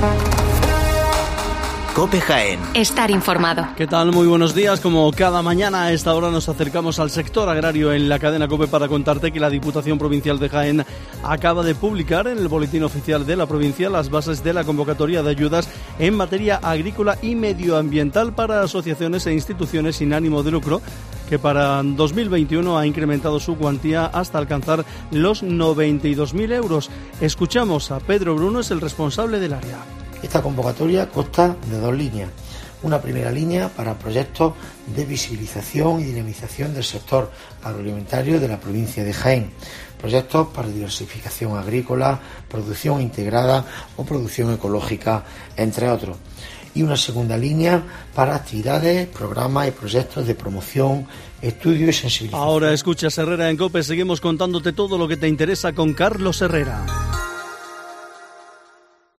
COPE Jaén. Estar informado. ¿Qué tal? Muy buenos días. Como cada mañana a esta hora nos acercamos al sector agrario en la cadena COPE para contarte que la Diputación Provincial de Jaén acaba de publicar en el Boletín Oficial de la provincia las bases de la convocatoria de ayudas en materia agrícola y medioambiental para asociaciones e instituciones sin ánimo de lucro, que para 2021 ha incrementado su cuantía hasta alcanzar los 92.000 euros. Escuchamos a Pedro Bruno, es el responsable del área. Esta convocatoria consta de 2 líneas. Una primera línea para proyectos de visibilización y dinamización del sector agroalimentario de la provincia de Jaén. Proyectos para diversificación agrícola, producción integrada o producción ecológica, entre otros. Y una segunda línea para actividades, programas y proyectos de promoción, estudio y sensibilización. Ahora escuchas Herrera en COPE, seguimos contándote todo lo que te interesa con Carlos Herrera.